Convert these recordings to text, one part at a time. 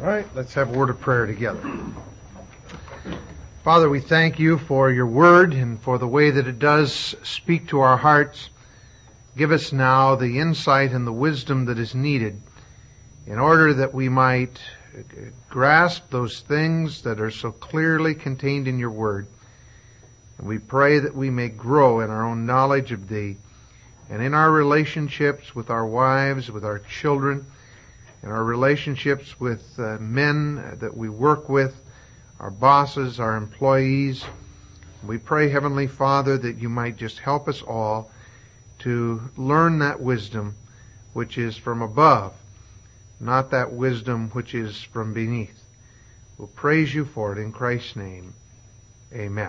All right, let's have a word of prayer together. Father, we thank you for your word and for the way that it does speak to our hearts. Give us now the insight and the wisdom that is needed in order that we might grasp those things that are so clearly contained in your word. And we pray that we may grow in our own knowledge of thee and in our relationships with our wives, with our children, in our relationships with men that we work with, our bosses, our employees. We pray, Heavenly Father, that you might just help us all to learn that wisdom which is from above, not that wisdom which is from beneath. We'll praise you for it in Christ's name. Amen.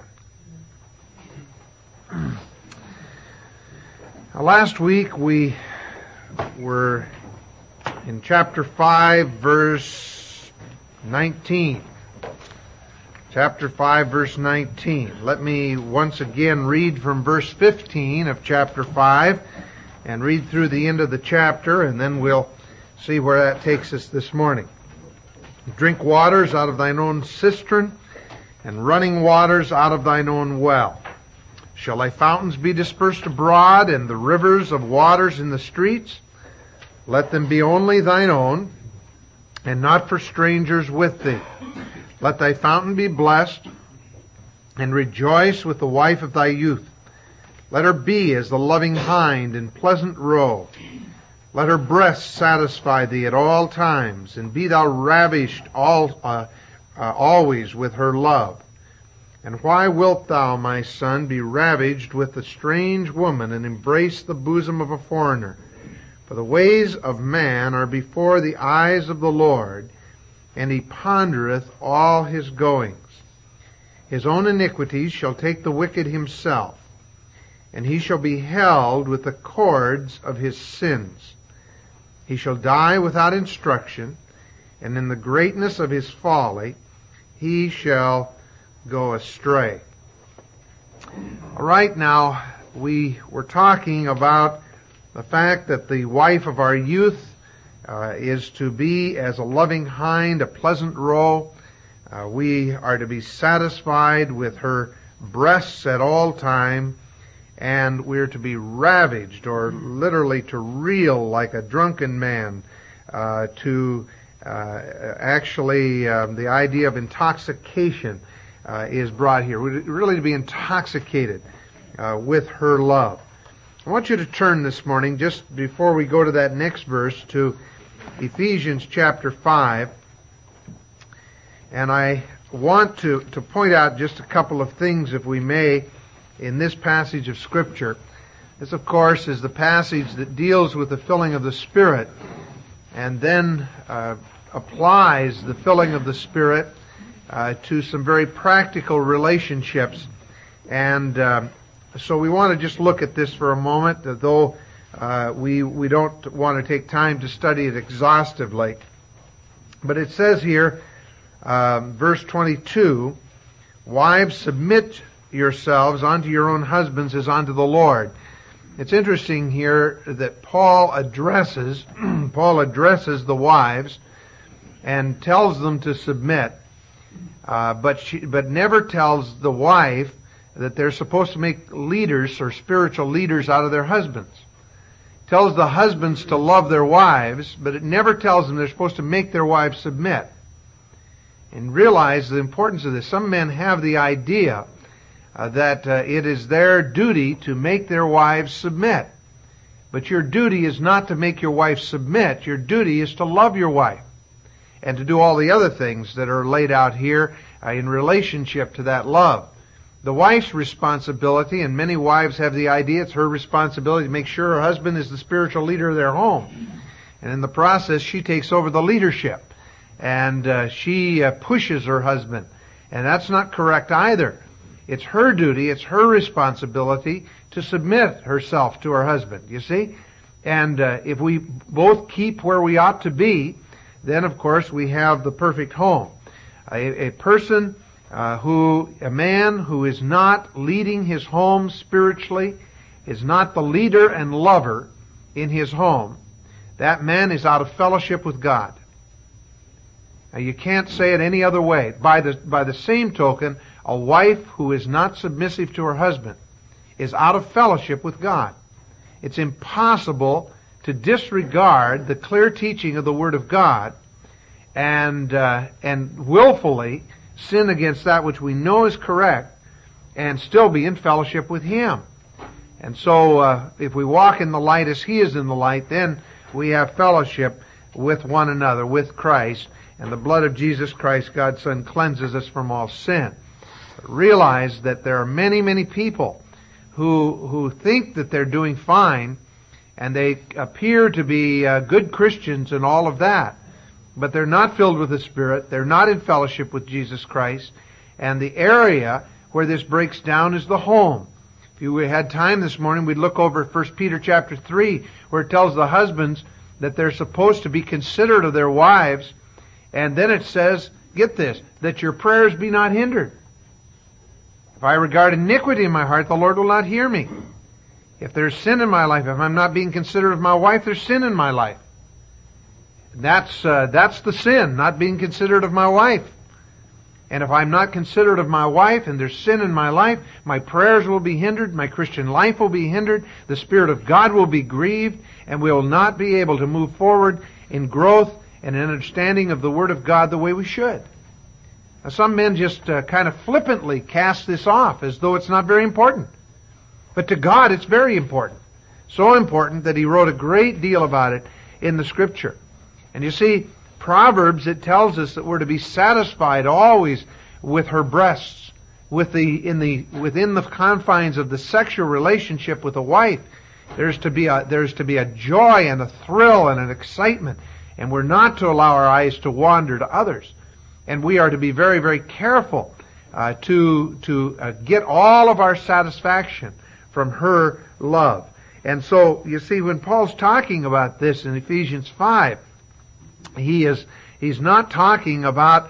Last week we were in chapter 5, verse 19. Chapter 5, verse 19. Let me once again read from verse 15 of chapter 5 and read through the end of the chapter, and then we'll see where that takes us this morning. Drink waters out of thine own cistern, and running waters out of thine own well. Shall thy fountains be dispersed abroad, and the rivers of waters in the streets? Let them be only thine own, and not for strangers with thee. Let thy fountain be blessed, and rejoice with the wife of thy youth. Let her be as the loving hind in pleasant roe. Let her breasts satisfy thee at all times, and be thou ravished always with her love. And why wilt thou, my son, be ravaged with a strange woman, and embrace the bosom of a foreigner? For the ways of man are before the eyes of the Lord, and he pondereth all his goings. His own iniquities shall take the wicked himself, and he shall be held with the cords of his sins. He shall die without instruction, and in the greatness of his folly he shall go astray. All right, now we were talking about the fact that the wife of our youth is to be as a loving hind, a pleasant roe. We are to be satisfied with her breasts at all time, and we're to be ravaged, or literally to reel like a drunken man, the idea of intoxication is brought here. We're really to be intoxicated with her love. I want you to turn this morning, just before we go to that next verse, to Ephesians chapter 5. And I want to point out just a couple of things, if we may, in this passage of Scripture. This, of course, is the passage that deals with the filling of the Spirit, and then applies the filling of the Spirit to some very practical relationships. And so we want to just look at this for a moment, though we don't want to take time to study it exhaustively. But it says here, verse 22, wives, submit yourselves unto your own husbands as unto the Lord. It's interesting here that Paul addresses the wives and tells them to submit, but never tells the wife that they're supposed to make leaders or spiritual leaders out of their husbands. It tells the husbands to love their wives, but it never tells them they're supposed to make their wives submit. And realize the importance of this. Some men have the idea that it is their duty to make their wives submit. But your duty is not to make your wife submit. Your duty is to love your wife and to do all the other things that are laid out here in relationship to that love. The wife's responsibility, and many wives have the idea it's her responsibility to make sure her husband is the spiritual leader of their home. And in the process, she takes over the leadership. And she pushes her husband. And that's not correct either. It's her duty, it's her responsibility to submit herself to her husband, you see? And if we both keep where we ought to be, then of course we have the perfect home. A man who is not leading his home spiritually, is not the leader and lover in his home, that man is out of fellowship with God. Now, you can't say it any other way. By the same token, a wife who is not submissive to her husband is out of fellowship with God. It's impossible to disregard the clear teaching of the Word of God and willfully sin against that which we know is correct and still be in fellowship with Him. And so, if we walk in the light as He is in the light, then we have fellowship with one another, with Christ, and the blood of Jesus Christ, God's Son, cleanses us from all sin. But realize that there are many, many people who think that they're doing fine, and they appear to be good Christians and all of that, but they're not filled with the Spirit, they're not in fellowship with Jesus Christ, and the area where this breaks down is the home. If you had time this morning, we'd look over 1 Peter chapter 3, where it tells the husbands that they're supposed to be considerate of their wives, and then it says, get this, that your prayers be not hindered. If I regard iniquity in my heart, the Lord will not hear me. If there's sin in my life, if I'm not being considerate of my wife, there's sin in my life. That's the sin, not being considerate of my wife. And if I'm not considerate of my wife and there's sin in my life, my prayers will be hindered, my Christian life will be hindered, the Spirit of God will be grieved, and we will not be able to move forward in growth and in understanding of the Word of God the way we should. Now, some men just kind of flippantly cast this off as though it's not very important. But to God, it's very important. So important that He wrote a great deal about it in the Scripture. And you see, Proverbs, it tells us that we're to be satisfied always with her breasts, within the confines of the sexual relationship with a wife. There's to be a joy and a thrill and an excitement, and we're not to allow our eyes to wander to others. And we are to be very, very careful to get all of our satisfaction from her love. And so, you see, when Paul's talking about this in Ephesians 5, he's not talking about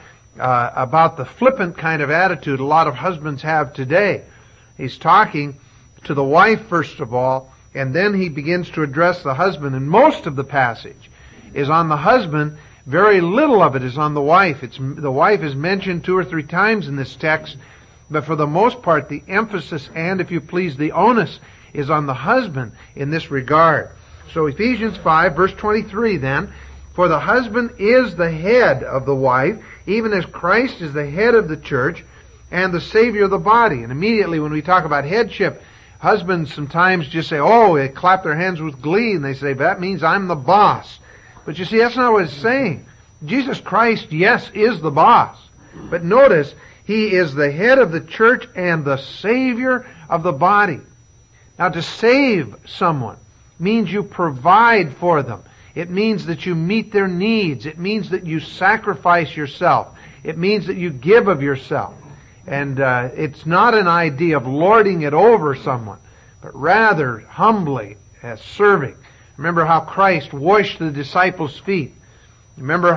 the flippant kind of attitude a lot of husbands have today. He's talking to the wife first of all, and then he begins to address the husband. And most of the passage is on the husband. Very little of it is on the wife. The wife is mentioned 2 or 3 times in this text, but for the most part, the emphasis and, if you please, the onus is on the husband in this regard. So Ephesians 5, verse 23 then, for the husband is the head of the wife, even as Christ is the head of the church and the Savior of the body. And immediately when we talk about headship, husbands sometimes just say, oh, they clap their hands with glee, and they say, that means I'm the boss. But you see, that's not what it's saying. Jesus Christ, yes, is the boss. But notice, He is the head of the church and the Savior of the body. Now, to save someone means you provide for them. It means that you meet their needs. It means that you sacrifice yourself. It means that you give of yourself. And it's not an idea of lording it over someone, but rather humbly as serving. Remember how Christ washed the disciples' feet. Remember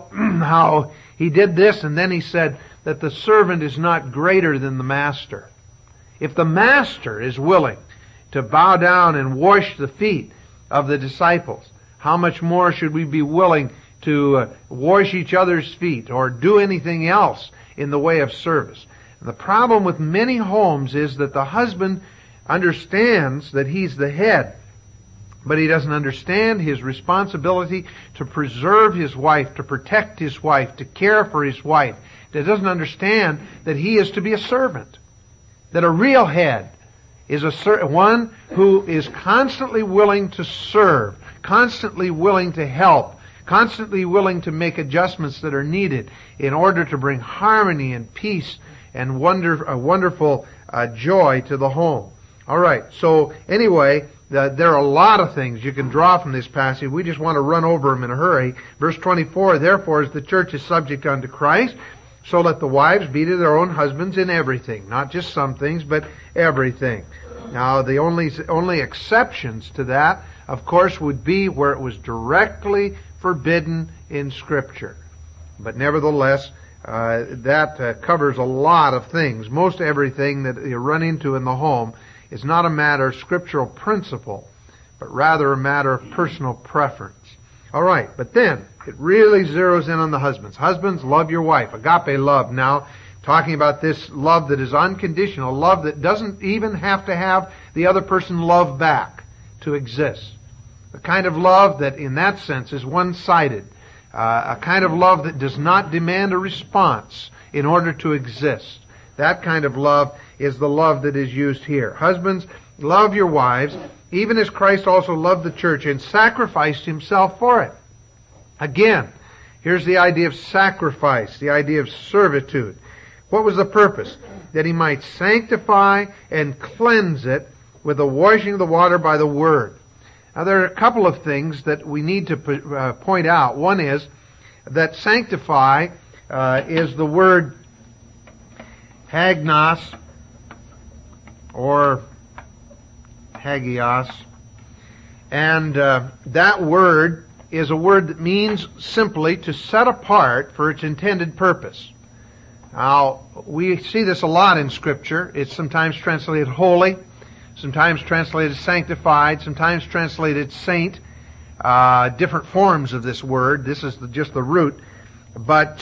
how He did this, and then He said that the servant is not greater than the master. If the master is willing to bow down and wash the feet of the disciples, how much more should we be willing to wash each other's feet or do anything else in the way of service? And the problem with many homes is that the husband understands that he's the head, but he doesn't understand his responsibility to preserve his wife, to protect his wife, to care for his wife. He doesn't understand that he is to be a servant. That a real head is one who is constantly willing to serve, constantly willing to help, constantly willing to make adjustments that are needed in order to bring harmony and peace and wonderful joy to the home. All right, so anyway, there are a lot of things you can draw from this passage. We just want to run over them in a hurry. Verse 24, therefore, as the church is subject unto Christ, so let the wives be to their own husbands in everything. Not just some things, but everything. Now, the only exceptions to that, of course, would be where it was directly forbidden in Scripture. But nevertheless, that covers a lot of things. Most everything that you run into in the home is not a matter of scriptural principle, but rather a matter of personal preference. All right, but then, It really zeroes in on the husbands. Husbands, love your wife. Agape love now, talking about this love that is unconditional, love that doesn't even have to have the other person love back to exist. The kind of love that in that sense is one-sided. A kind of love that does not demand a response in order to exist. That kind of love is the love that is used here. Husbands, love your wives, even as Christ also loved the church and sacrificed himself for it. Again, here's the idea of sacrifice, the idea of servitude. What was the purpose? That he might sanctify and cleanse it with the washing of the water by the word. Now there are a couple of things that we need to point out. One is that sanctify is the word hagnos or hagios. And that word is a word that means simply to set apart for its intended purpose. Now, we see this a lot in Scripture. It's sometimes translated holy, sometimes translated sanctified, sometimes translated saint. Different forms of this word. This is just the root. But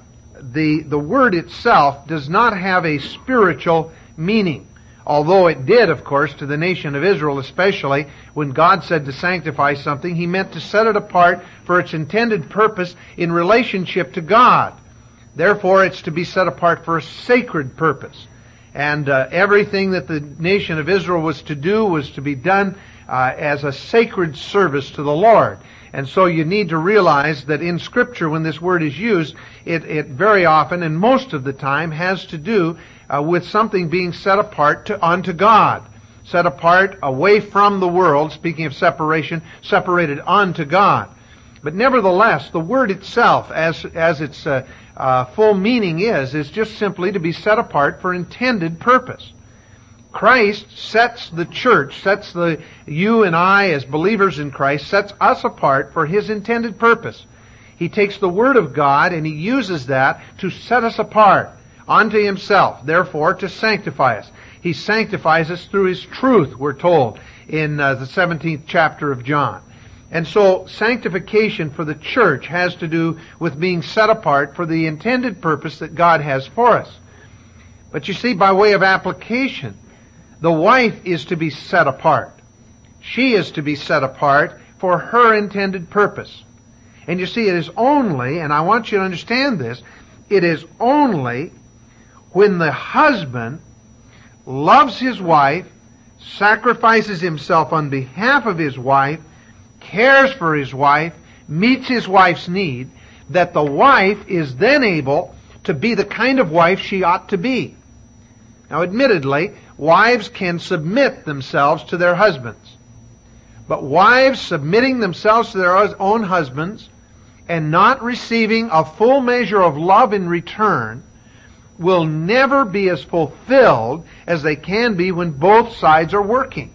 the word itself does not have a spiritual meaning. Although it did, of course, to the nation of Israel especially, when God said to sanctify something, He meant to set it apart for its intended purpose in relationship to God. Therefore, it's to be set apart for a sacred purpose. And everything that the nation of Israel was to do was to be done as a sacred service to the Lord. And so you need to realize that in Scripture, when this word is used, it very often, and most of the time, has to do with something being set apart unto God. Set apart away from the world, speaking of separation, separated unto God. But nevertheless, the word itself, as its full meaning is just simply to be set apart for intended purpose. Christ sets the church, you and I as believers in Christ, sets us apart for His intended purpose. He takes the Word of God and He uses that to set us apart unto Himself, therefore to sanctify us. He sanctifies us through His truth, we're told, in the 17th chapter of John. And so sanctification for the church has to do with being set apart for the intended purpose that God has for us. But you see, by way of application, the wife is to be set apart. She is to be set apart for her intended purpose. And you see, it is only, and I want you to understand this, it is only when the husband loves his wife, sacrifices himself on behalf of his wife, cares for his wife, meets his wife's need, that the wife is then able to be the kind of wife she ought to be. Now, admittedly, wives can submit themselves to their husbands. But wives submitting themselves to their own husbands and not receiving a full measure of love in return will never be as fulfilled as they can be when both sides are working.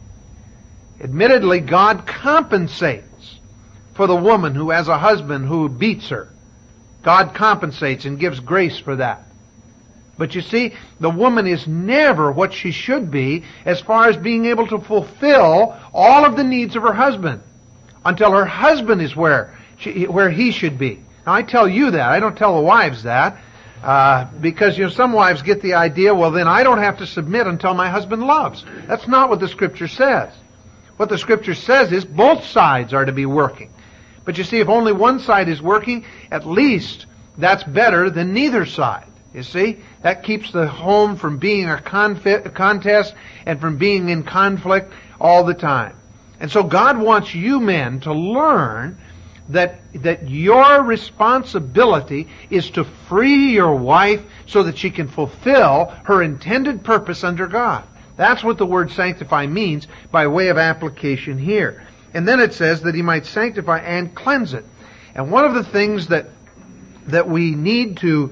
Admittedly, God compensates for the woman who has a husband who beats her. God compensates and gives grace for that. But you see, the woman is never what she should be as far as being able to fulfill all of the needs of her husband until her husband is where he should be. Now, I tell you that. I don't tell the wives that because some wives get the idea, well, then I don't have to submit until my husband loves. That's not what the Scripture says. What the Scripture says is both sides are to be working. But you see, if only one side is working, at least that's better than neither side. You see, that keeps the home from being a contest and from being in conflict all the time. And so God wants you men to learn that your responsibility is to free your wife so that she can fulfill her intended purpose under God. That's what the word sanctify means by way of application here. And then it says that He might sanctify and cleanse it. And one of the things that we need to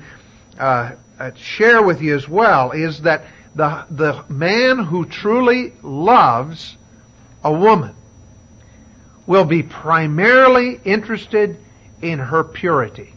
share with you as well is that the man who truly loves a woman will be primarily interested in her purity.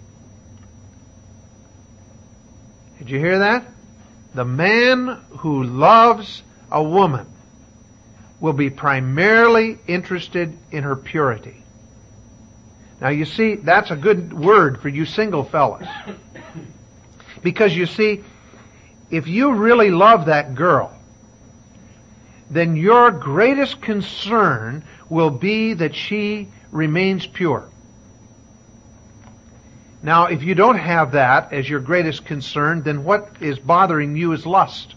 Did you hear that? The man who loves a woman will be primarily interested in her purity. Now you see, that's a good word for you single fellas. Because you see, if you really love that girl, then your greatest concern will be that she remains pure. Now, if you don't have that as your greatest concern, then what is bothering you is lust.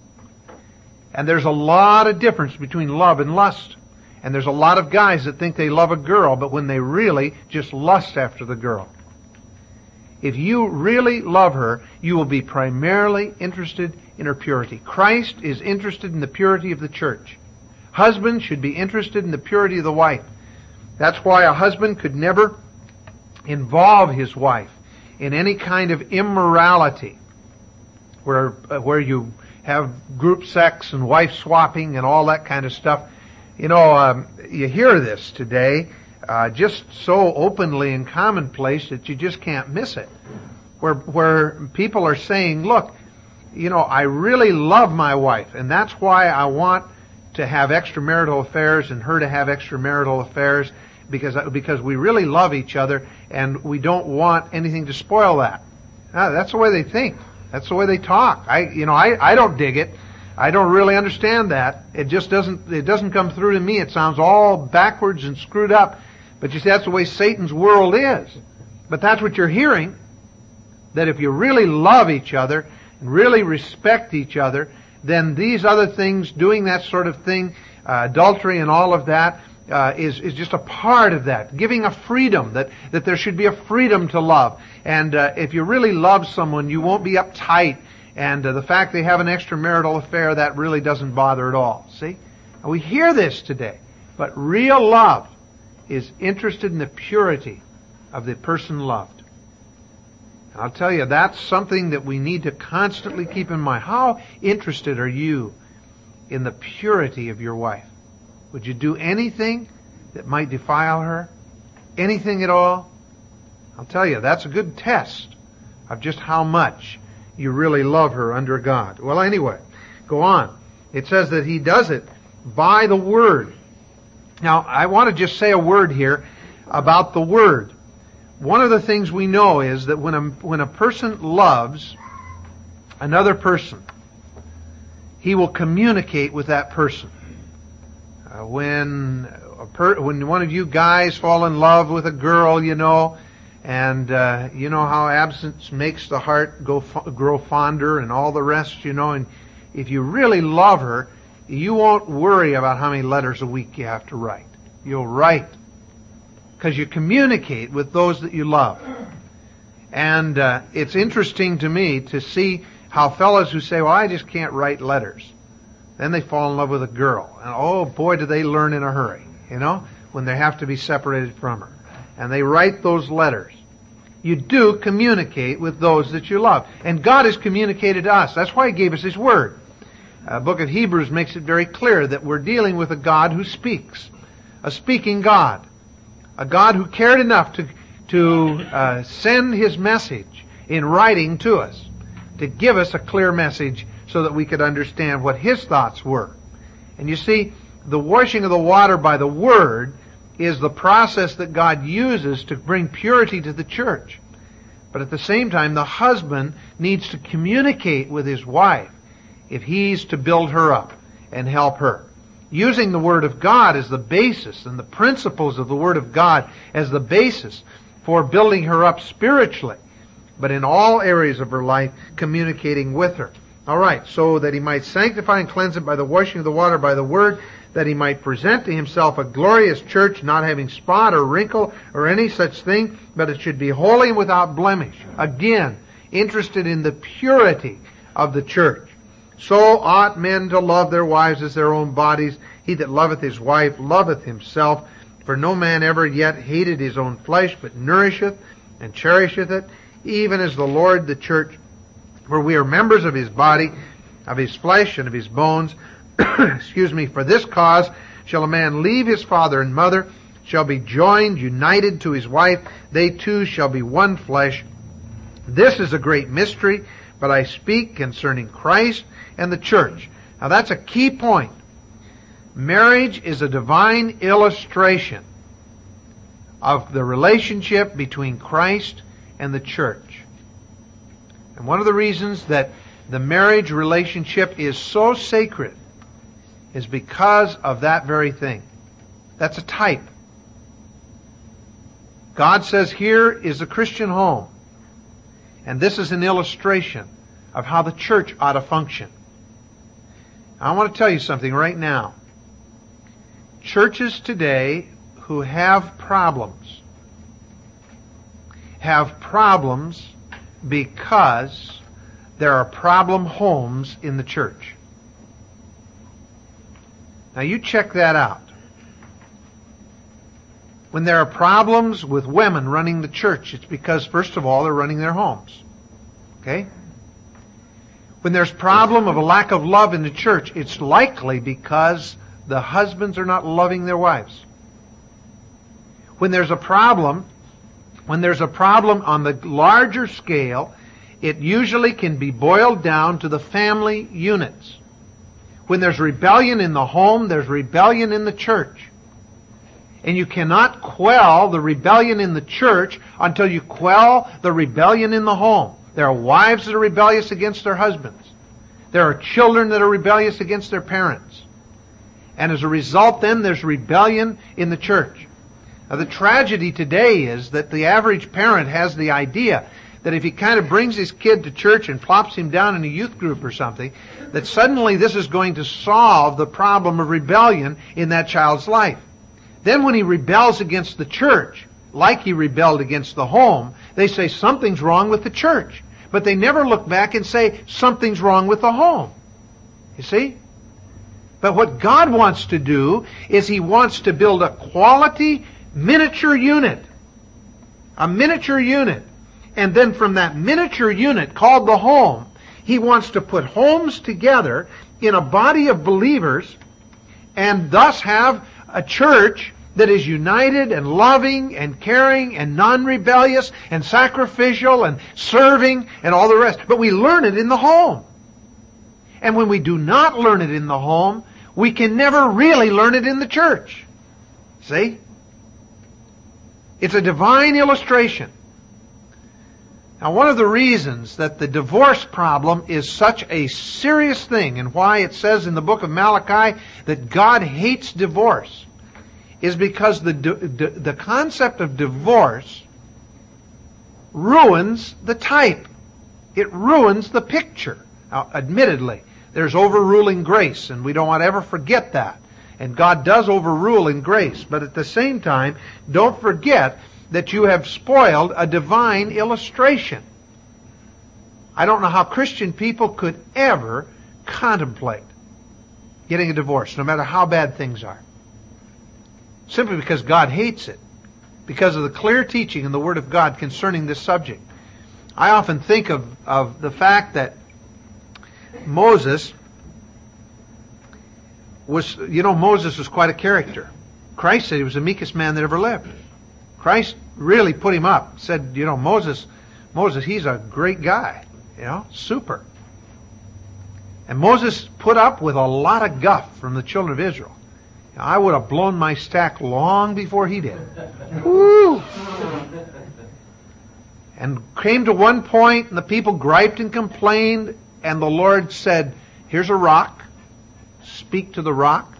And there's a lot of difference between love and lust. And there's a lot of guys that think they love a girl, but when they really just lust after the girl. If you really love her, you will be primarily interested in her purity. Christ is interested in the purity of the church. Husbands should be interested in the purity of the wife. That's why a husband could never involve his wife in any kind of immorality where you have group sex and wife swapping and all that kind of stuff. You know, you hear this today just so openly and commonplace that you just can't miss it. Where people are saying, look, you know, I really love my wife, and that's why I want to have extramarital affairs and her to have extramarital affairs, because we really love each other and we don't want anything to spoil that. That's the way they think. That's the way they talk. I don't dig it. I don't really understand that. It doesn't come through to me. It sounds all backwards and screwed up. But you see, that's the way Satan's world is. But that's what you're hearing. That if you really love each other and really respect each other, then these other things, doing that sort of thing, adultery and all of that, is just a part of that. Giving a freedom, that there should be a freedom to love. And if you really love someone, you won't be uptight. And the fact they have an extramarital affair, that really doesn't bother at all. See? And we hear this today. But real love is interested in the purity of the person loved. And I'll tell you, that's something that we need to constantly keep in mind. How interested are you in the purity of your wife? Would you do anything that might defile her? Anything at all? I'll tell you, that's a good test of just how much you really love her under God. Well, anyway, go on. It says that he does it by the Word. Now, I want to just say a word here about the Word. One of the things we know is that when a person loves another person, he will communicate with that person. When one of you guys fall in love with a girl, you know, and you know how absence makes the heart grow fonder and all the rest, you know, and if you really love her, you won't worry about how many letters a week you have to write. You'll write because you communicate with those that you love. And it's interesting to me to see how fellows who say, well, I just can't write letters. Then they fall in love with a girl. And oh boy, do they learn in a hurry, you know, when they have to be separated from her. And they write those letters. You do communicate with those that you love. And God has communicated to us. That's why He gave us His Word. The book of Hebrews makes it very clear that we're dealing with a God who speaks. A speaking God. A God who cared enough to send His message in writing to us. To give us a clear message so that we could understand what His thoughts were. And you see, the washing of the water by the Word is the process that God uses to bring purity to the church. But at the same time, the husband needs to communicate with his wife if he's to build her up and help her. Using the Word of God as the basis and the principles of the Word of God as the basis for building her up spiritually, but in all areas of her life, communicating with her. All right, so that he might sanctify and cleanse it by the washing of the water by the Word, that he might present to himself a glorious church, not having spot or wrinkle or any such thing, but it should be holy and without blemish. Again, interested in the purity of the church. So ought men to love their wives as their own bodies. He that loveth his wife loveth himself. For no man ever yet hated his own flesh, but nourisheth and cherisheth it, even as the Lord the church. For we are members of his body, of his flesh, and of his bones. Excuse me. For this cause shall a man leave his father and mother, shall be joined, united to his wife. They two shall be one flesh. This is a great mystery, but I speak concerning Christ and the church. Now that's a key point. Marriage is a divine illustration of the relationship between Christ and the church. And one of the reasons that the marriage relationship is so sacred is because of that very thing. That's a type. God says here is a Christian home. And this is an illustration of how the church ought to function. I want to tell you something right now. Churches today who have problems because there are problem homes in the church. Now you check that out. When there are problems with women running the church, it's because, first of all, they're running their homes. Okay? When there's problem of a lack of love in the church, it's likely because the husbands are not loving their wives. When there's a problem on the larger scale, it usually can be boiled down to the family units. When there's rebellion in the home, there's rebellion in the church. And you cannot quell the rebellion in the church until you quell the rebellion in the home. There are wives that are rebellious against their husbands. There are children that are rebellious against their parents. And as a result, then, there's rebellion in the church. Now, the tragedy today is that the average parent has the idea that if he kind of brings his kid to church and plops him down in a youth group or something, that suddenly this is going to solve the problem of rebellion in that child's life. Then when he rebels against the church, like he rebelled against the home, they say something's wrong with the church. But they never look back and say something's wrong with the home. You see? But what God wants to do is He wants to build a quality miniature unit. A miniature unit. And then from that miniature unit called the home, He wants to put homes together in a body of believers and thus have a church that is united and loving and caring and non-rebellious and sacrificial and serving and all the rest. But we learn it in the home. And when we do not learn it in the home, we can never really learn it in the church. See? It's a divine illustration. Now, one of the reasons that the divorce problem is such a serious thing and why it says in the book of Malachi that God hates divorce is because the concept of divorce ruins the type. It ruins the picture. Now, admittedly, there's overruling grace, and we don't want to ever forget that. And God does overrule in grace. But at the same time, don't forget that you have spoiled a divine illustration. I don't know how Christian people could ever contemplate getting a divorce, no matter how bad things are. Simply because God hates it. Because of the clear teaching in the Word of God concerning this subject. I often think of the fact that Moses was quite a character. Christ said he was the meekest man that ever lived. Christ really put him up. Said, Moses, he's a great guy. Super. And Moses put up with a lot of guff from the children of Israel. I would have blown my stack long before he did. Woo! And came to one point, and the people griped and complained, and the Lord said, here's a rock. Speak to the rock.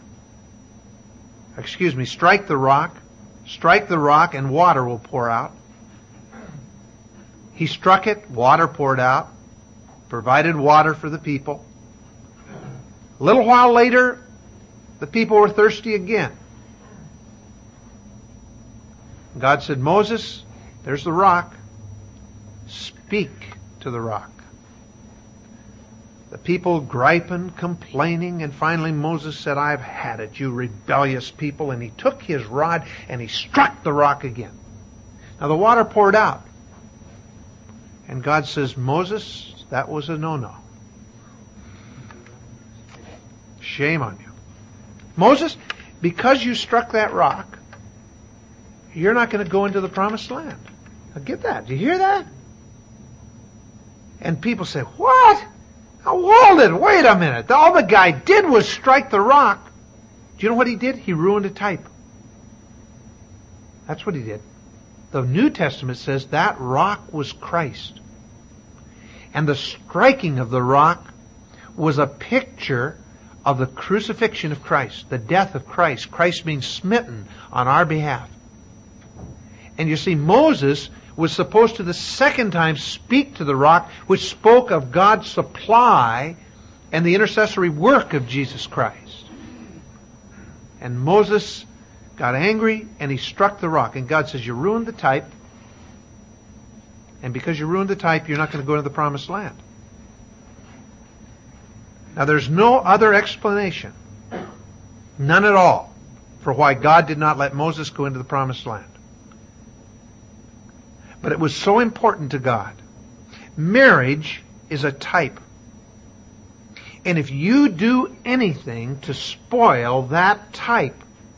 Strike the rock. Strike the rock, and water will pour out. He struck it, water poured out, provided water for the people. A little while later, the people were thirsty again. God said, Moses, there's the rock. Speak to the rock. The people griping, complaining, and finally Moses said, I've had it, you rebellious people. And he took his rod and he struck the rock again. Now the water poured out. And God says, Moses, that was a no-no. Shame on you. Moses, because you struck that rock, you're not going to go into the promised land. Now get that. Do you hear that? And people say, what? Now hold it. Wait a minute. All the guy did was strike the rock. Do you know what he did? He ruined a type. That's what he did. The New Testament says that rock was Christ. And the striking of the rock was a picture of the crucifixion of Christ, the death of Christ, Christ being smitten on our behalf. And you see, Moses was supposed to the second time speak to the rock, which spoke of God's supply and the intercessory work of Jesus Christ. And Moses got angry and he struck the rock. And God says, you ruined the type. And because you ruined the type, you're not going to go into the promised land. Now there's no other explanation, none at all, for why God did not let Moses go into the promised land. But it was so important to God. Marriage is a type. And if you do anything to spoil that type,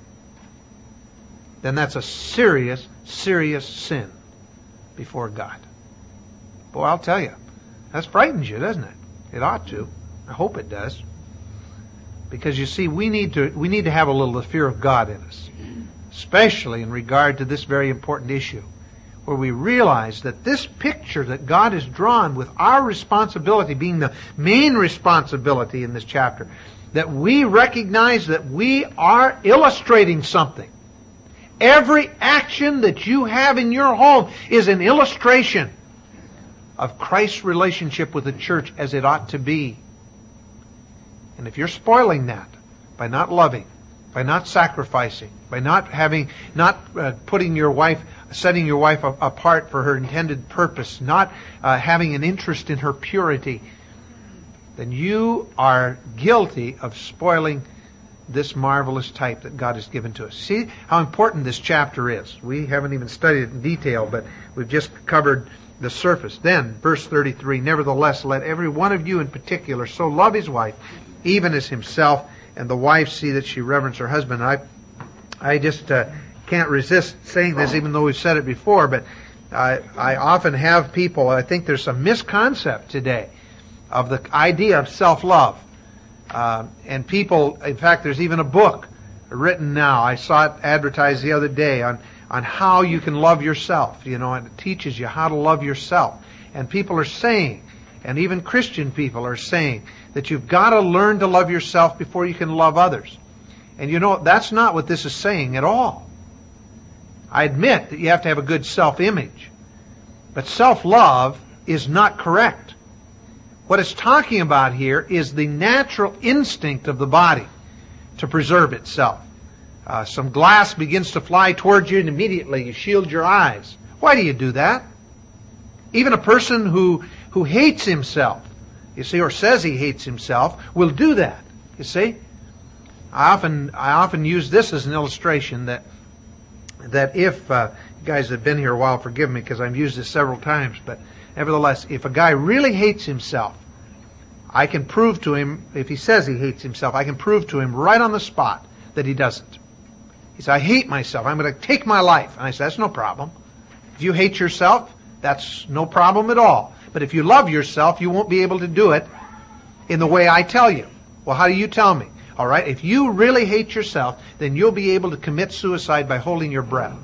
then that's a serious, serious sin before God. Boy, I'll tell you, that frightens you, doesn't it? It ought to. I hope it does. Because you see, we need to have a little of the fear of God in us, especially in regard to this very important issue, where we realize that this picture that God has drawn with our responsibility being the main responsibility in this chapter, that we recognize that we are illustrating something. Every action that you have in your home is an illustration of Christ's relationship with the church as it ought to be. And if you're spoiling that by not loving, by not sacrificing, by not putting your wife, setting your wife apart for her intended purpose, not having an interest in her purity, then you are guilty of spoiling this marvelous type that God has given to us. See how important this chapter is. We haven't even studied it in detail, but we've just covered the surface. Then, verse 33, nevertheless, let every one of you in particular so love his wife, even as himself, and the wife see that she reverence her husband. I just can't resist saying this, even though we've said it before, but I often have people, I think there's some misconcept today of the idea of self-love. And people, in fact, there's even a book written now. I saw it advertised the other day on how you can love yourself, and it teaches you how to love yourself. And people are saying, and even Christian people are saying, that you've got to learn to love yourself before you can love others. And that's not what this is saying at all. I admit that you have to have a good self-image. But self-love is not correct. What it's talking about here is the natural instinct of the body to preserve itself. Some glass begins to fly towards you and immediately you shield your eyes. Why do you do that? Even a person who hates himself, you see, or says he hates himself, will do that. You see? I often use this as an illustration that if, you guys have been here a while, forgive me because I've used this several times, but nevertheless, if a guy really hates himself, I can prove to him, if he says he hates himself, I can prove to him right on the spot that he doesn't. He says, I hate myself. I'm going to take my life. And I say, that's no problem. If you hate yourself, that's no problem at all. But if you love yourself, you won't be able to do it in the way I tell you. Well, how do you tell me? All right, if you really hate yourself, then you'll be able to commit suicide by holding your breath.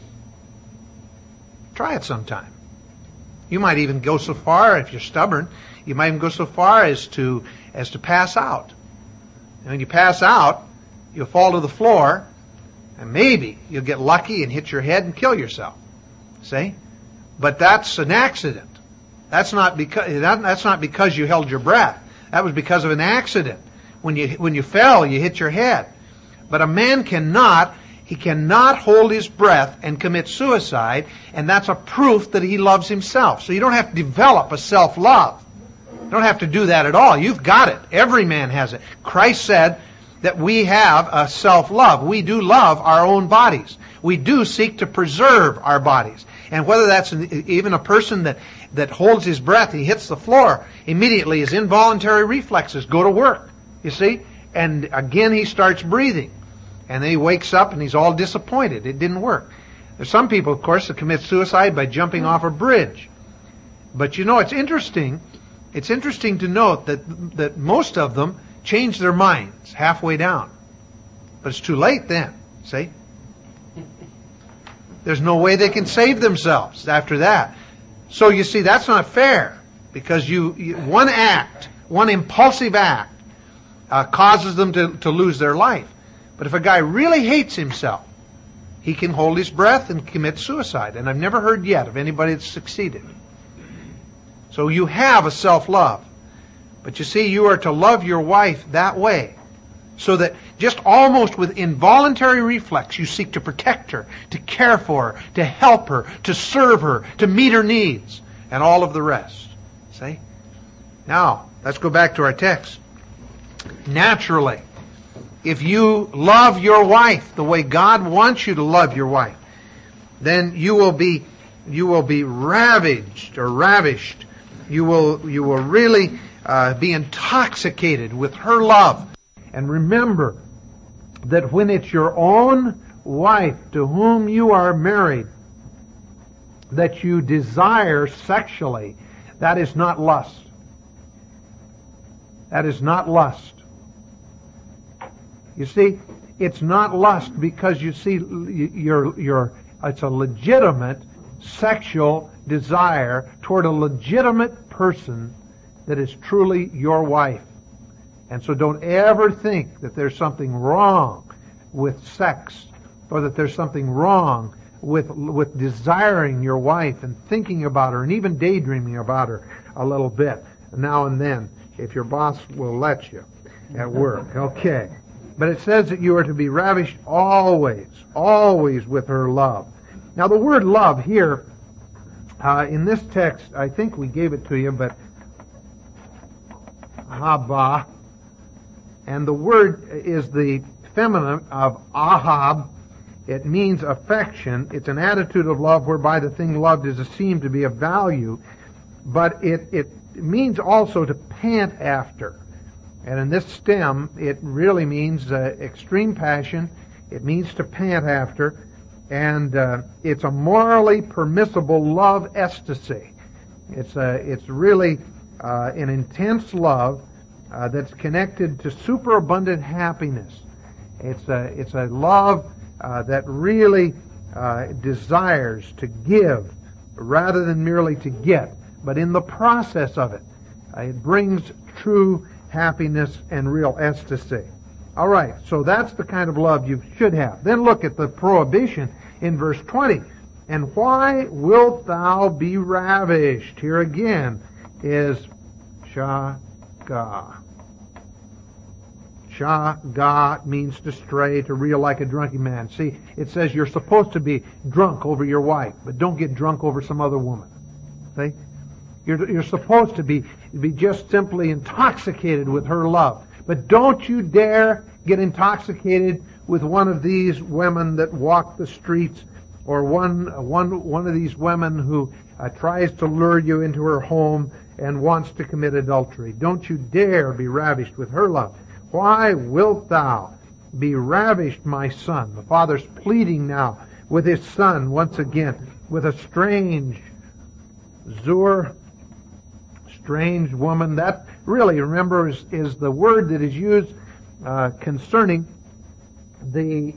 Try it sometime. You might even go so far, if you're stubborn, you might even go so far as to pass out. And when you pass out, you'll fall to the floor, and maybe you'll get lucky and hit your head and kill yourself. See? But that's an accident. That's not because you held your breath. That was because of an accident. When you fell, you hit your head. But a man cannot hold his breath and commit suicide, and that's a proof that he loves himself. So you don't have to develop a self-love. You don't have to do that at all. You've got it. Every man has it. Christ said that we have a self-love. We do love our own bodies. We do seek to preserve our bodies. And whether that's even a person that holds his breath, he hits the floor, immediately his involuntary reflexes go to work, you see? And again he starts breathing. And then he wakes up and he's all disappointed. It didn't work. There's some people, of course, that commit suicide by jumping off a bridge. But it's interesting. It's interesting to note that most of them change their minds halfway down. But it's too late then, see? There's no way they can save themselves after that. So you see, that's not fair, because one act, one impulsive act, causes them to lose their life. But if a guy really hates himself, he can hold his breath and commit suicide. And I've never heard yet of anybody that's succeeded. So you have a self-love. But you see, you are to love your wife that way, so that just almost with involuntary reflex, you seek to protect her, to care for her, to help her, to serve her, to meet her needs, and all of the rest. See? Now, let's go back to our text. Naturally, if you love your wife the way God wants you to love your wife, then you will be ravaged or ravished. You will really be intoxicated with her love. And remember that when it's your own wife to whom you are married that you desire sexually, that is not lust. That is not lust. You see, it's not lust because you see, it's a legitimate sexual desire toward a legitimate person that is truly your wife. And so don't ever think that there's something wrong with sex, or that there's something wrong with desiring your wife and thinking about her and even daydreaming about her a little bit now and then, if your boss will let you at work. Okay. But it says that you are to be ravished always, always with her love. Now the word love here, in this text, I think we gave it to you, but haba, and the word is the feminine of ahab. It means affection. It's an attitude of love whereby the thing loved is esteemed to be of value, but it means also to pant after. And in this stem, it really means extreme passion. It means to pant after, and it's a morally permissible love ecstasy. It's really an intense love that's connected to superabundant happiness. It's a love that really desires to give rather than merely to get. But in the process of it, it brings true happiness and real ecstasy. All right, so that's the kind of love you should have. Then look at the prohibition in verse 20. And why wilt thou be ravished? Here again is shaga. Shaga means to stray, to reel like a drunken man. See, it says you're supposed to be drunk over your wife, but don't get drunk over some other woman. See? You're supposed to be just simply intoxicated with her love. But don't you dare get intoxicated with one of these women that walk the streets, or one of these women who tries to lure you into her home and wants to commit adultery. Don't you dare be ravished with her love. Why wilt thou be ravished, my son? The father's pleading now with his son once again, with a strange woman. That really, remember, is the word that is used concerning the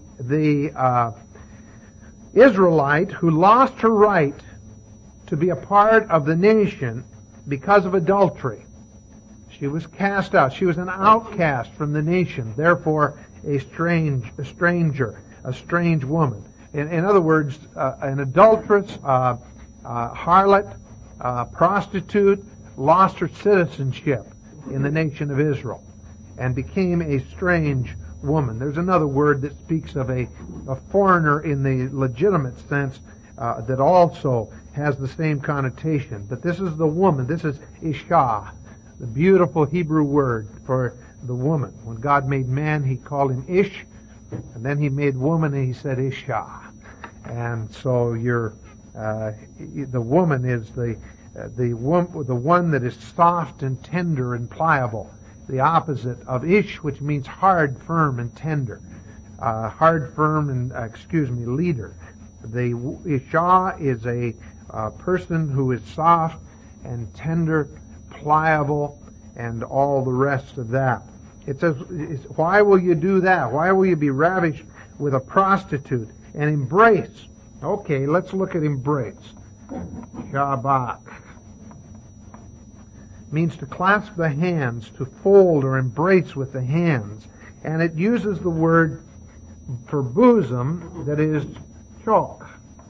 Israelite who lost her right to be a part of the nation because of adultery. She was cast out. She was an outcast from the nation, therefore a stranger, a strange woman. In other words, an adulteress, harlot, prostitute, lost her citizenship in the nation of Israel and became a strange woman. There's another word that speaks of a foreigner in the legitimate sense that also has the same connotation. But this is the woman. This is Isha, the beautiful Hebrew word for the woman. When God made man, He called him Ish, and then He made woman and He said Isha. And so the woman is the one that is soft and tender and pliable, the opposite of Ish, which means hard, firm, and tender. Leader. The Isha is a person who is soft and tender, pliable, and all the rest of that. It says, why will you do that? Why will you be ravished with a prostitute and embrace Okay, let's look at embrace. Shabak means to clasp the hands, to fold or embrace with the hands. And it uses the word for bosom that is chok.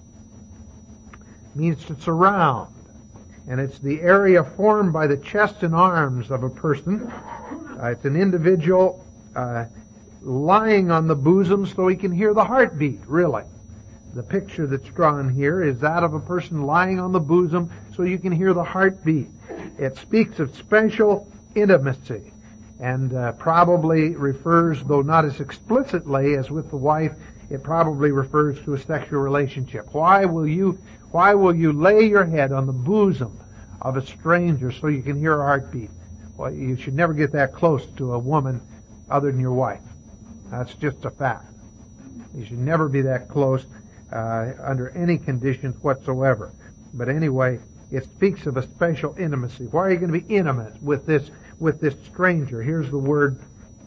Means to surround. And it's the area formed by the chest and arms of a person. It's an individual lying on the bosom so he can hear the heartbeat, really. The picture that's drawn here is that of a person lying on the bosom so you can hear the heartbeat. It speaks of special intimacy and probably refers, though not as explicitly as with the wife, it probably refers to a sexual relationship. Why will you lay your head on the bosom of a stranger so you can hear her heartbeat? Well, you should never get that close to a woman other than your wife. That's just a fact. You should never be that close under any conditions whatsoever. But anyway, it speaks of a special intimacy. Why are you going to be intimate with this stranger? Here's the word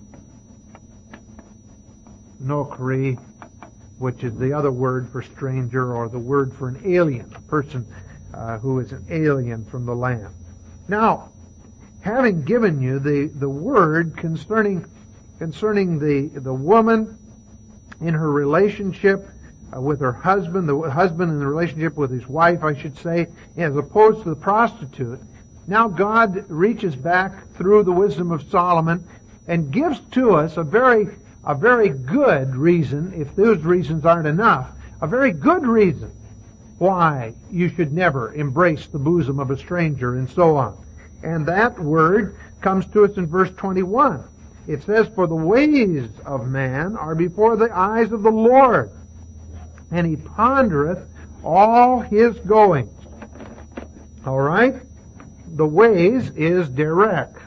nokri, which is the other word for stranger, or the word for an alien, a person who is an alien from the land. Now, having given you the word concerning the woman in her relationship with her husband, the husband in the relationship with his wife, I should say, as opposed to the prostitute, now God reaches back through the wisdom of Solomon and gives to us a very good reason, if those reasons aren't enough, a very good reason why you should never embrace the bosom of a stranger and so on. And that word comes to us in verse 21. It says, "For the ways of man are before the eyes of the Lord, and he pondereth all his goings." All right? The ways is direct.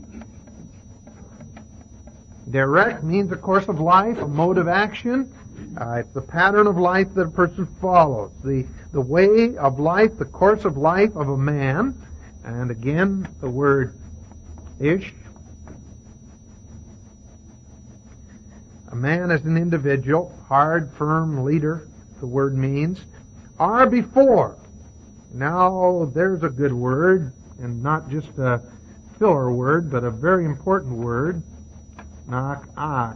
Direct means a course of life, a mode of action. It's the pattern of life that a person follows. The way of life, the course of life of a man. And again, the word ish. A man as an individual, hard, firm leader, the word means, are before. Now, there's a good word, and not just a filler word, but a very important word. Nak-ak.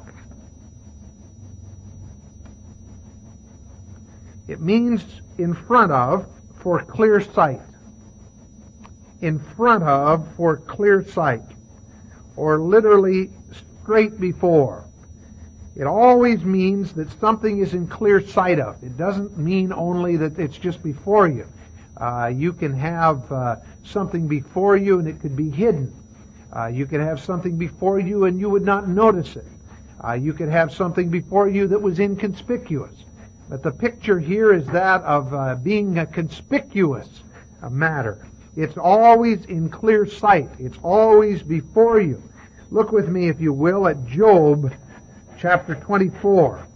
It means in front of, for clear sight. In front of, for clear sight. Or literally, straight before. It always means that something is in clear sight of. It doesn't mean only that it's just before you. You can have something before you and it could be hidden. You could have something before you and you would not notice it. You could have something before you that was inconspicuous. But the picture here is that of being a conspicuous matter. It's always in clear sight. It's always before you. Look with me, if you will, at Job chapter 24.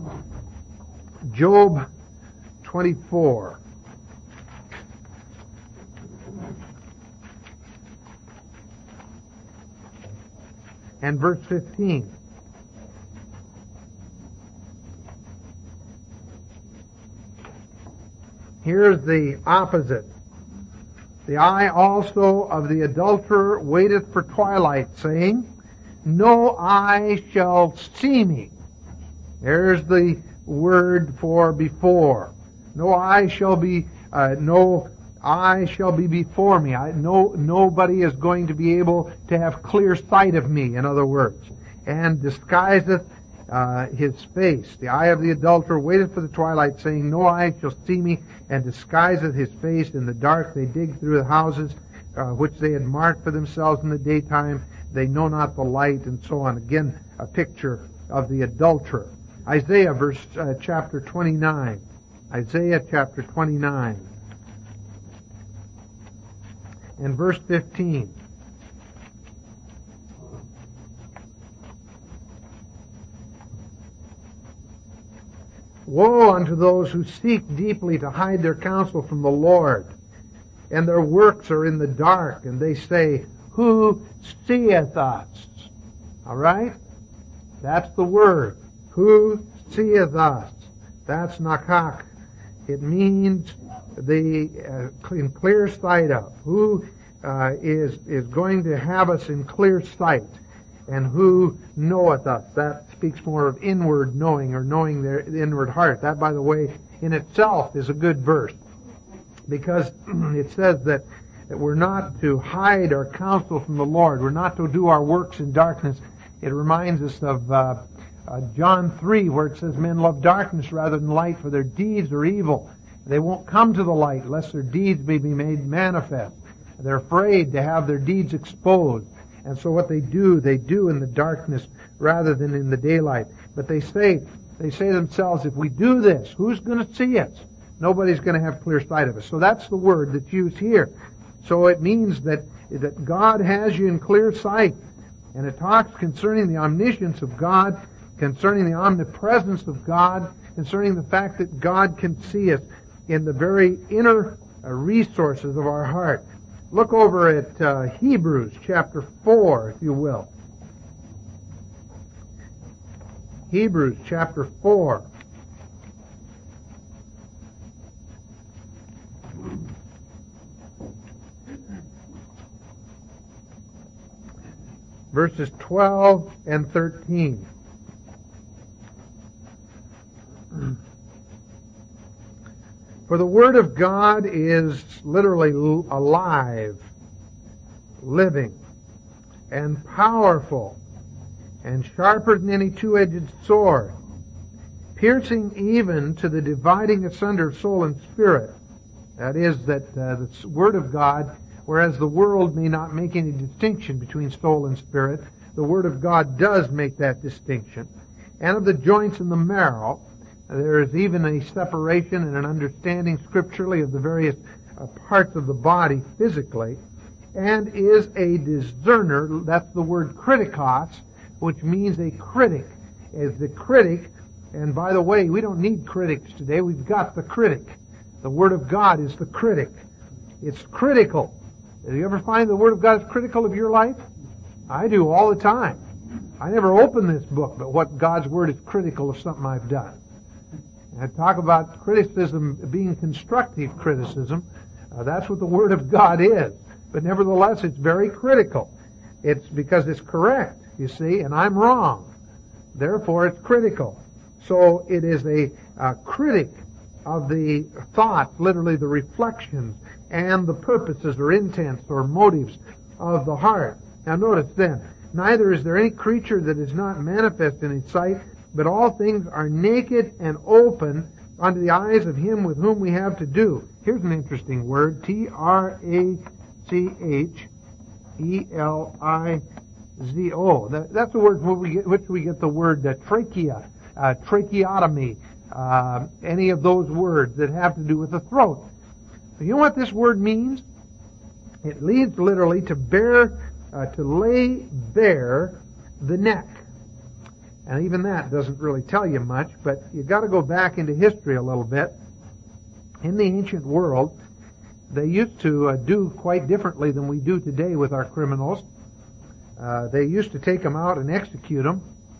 Job 24. And verse 15. Here's the opposite. The eye also of the adulterer waiteth for twilight, saying, no eye shall see me. There's the word for before. No eye shall be before me. Nobody is going to be able to have clear sight of me, in other words. And disguiseth his face. The eye of the adulterer waiteth for the twilight, saying, no eye shall see me, and disguiseth his face. In the dark they dig through the houses, which they had marked for themselves in the daytime. They know not the light, and so on. Again, a picture of the adulterer. Isaiah chapter 29. Isaiah chapter 29. And verse 15. Woe unto those who seek deeply to hide their counsel from the Lord, and their works are in the dark, and they say, who seeth us? All right? That's the word. Who seeth us? That's nakak. It means in clear sight of. Who is going to have us in clear sight, and who knoweth us. That speaks more of inward knowing, or knowing their inward heart. That, by the way, in itself is a good verse, because it says that we're not to hide our counsel from the Lord. We're not to do our works in darkness. It reminds us of John 3, where it says, men love darkness rather than light, for their deeds are evil. They won't come to the light lest their deeds may be made manifest. They're afraid to have their deeds exposed. And so what they do in the darkness rather than in the daylight. But they say themselves, if we do this, who's going to see us? Nobody's going to have clear sight of us. So that's the word that's used here. So it means that God has you in clear sight. And it talks concerning the omniscience of God, concerning the omnipresence of God, concerning the fact that God can see us in the very inner resources of our heart. Look over at Hebrews chapter 4, if you will. Hebrews chapter 4. Verses 12 and 13. For the Word of God is literally alive, living, and powerful, and sharper than any two-edged sword, piercing even to the dividing asunder of soul and spirit. That is, that the Word of God, whereas the world may not make any distinction between soul and spirit, the Word of God does make that distinction. And of the joints and the marrow, there is even a separation and an understanding scripturally of the various parts of the body physically, and is a discerner. That's the word kritikos, which means a critic. Is the critic, and by the way, we don't need critics today. We've got the critic. The Word of God is the critic. It's critical. Do you ever find the Word of God is critical of your life? I do all the time. I never open this book, but what God's Word is critical of something I've done. I talk about criticism being constructive criticism. That's what the Word of God is. But nevertheless, it's very critical. It's because it's correct, you see, and I'm wrong. Therefore, it's critical. So it is a critic of the thoughts, literally the reflections, and the purposes or intents or motives of the heart. Now notice then, neither is there any creature that is not manifest in his sight, but all things are naked and open unto the eyes of him with whom we have to do. Here's an interesting word, T-R-A-C-H-E-L-I-Z-O. That's the word which we get the word trachea, tracheotomy, any of those words that have to do with the throat. You know what this word means? It means literally to lay bare the neck. And even that doesn't really tell you much, but you've got to go back into history a little bit. In the ancient world, they used to do quite differently than we do today with our criminals. They used to take them out and execute them,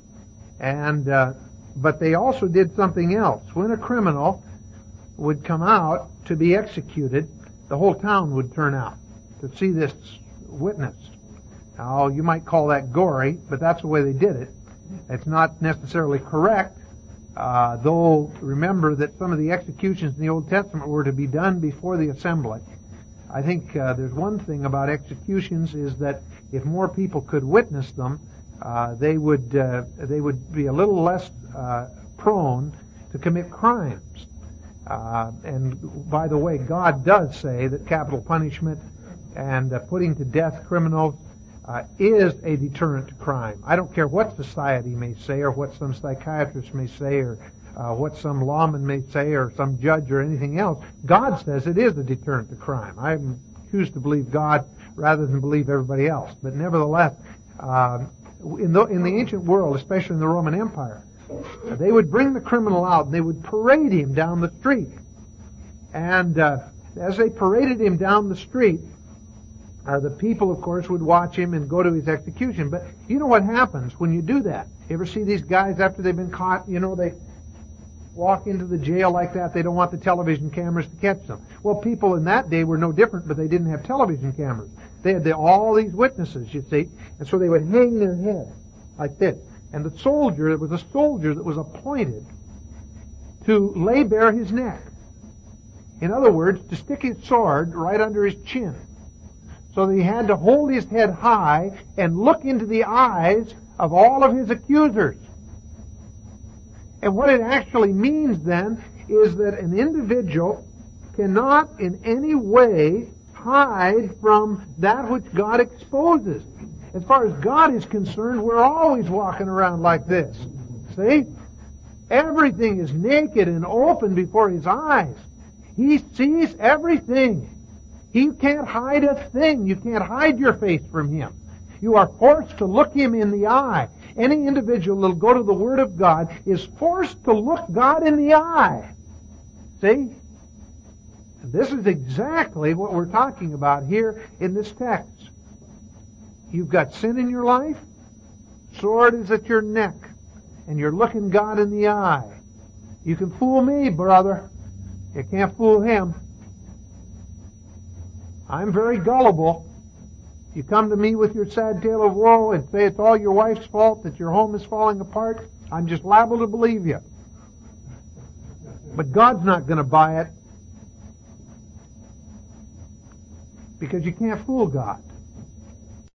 but they also did something else. When a criminal would come out to be executed, the whole town would turn out to see this witness. Now, you might call that gory, but that's the way they did it. It's not necessarily correct, though remember that some of the executions in the Old Testament were to be done before the assembly. I think there's one thing about executions is that if more people could witness them, they would be a little less prone to commit crimes. And by the way, God does say that capital punishment and putting to death criminals is a deterrent to crime. I don't care what society may say, or what some psychiatrist may say, or what some lawman may say, or some judge, or anything else. God says it is a deterrent to crime. I choose to believe God rather than believe everybody else. But nevertheless, in the ancient world, especially in the Roman Empire, they would bring the criminal out and they would parade him down the street. And as they paraded him down the street, the people, of course, would watch him and go to his execution. But you know what happens when you do that? You ever see these guys after they've been caught? You know, walk into the jail like that. They don't want the television cameras to catch them. Well, people in that day were no different, but they didn't have television cameras. They had all these witnesses, you see, and so they would hang their head like this. And the soldier, it was a soldier that was appointed to lay bare his neck. In other words, to stick his sword right under his chin. So that he had to hold his head high and look into the eyes of all of his accusers. And what it actually means then is that an individual cannot in any way hide from that which God exposes. As far as God is concerned, we're always walking around like this. See? Everything is naked and open before His eyes. He sees everything. He can't hide a thing. You can't hide your face from Him. You are forced to look Him in the eye. Any individual that will go to the Word of God is forced to look God in the eye. See? This is exactly what we're talking about here in this text. You've got sin in your life, sword is at your neck, and you're looking God in the eye. You can fool me, brother. You can't fool Him. I'm very gullible. You come to me with your sad tale of woe and say it's all your wife's fault, that your home is falling apart, I'm just liable to believe you. But God's not going to buy it. Because you can't fool God.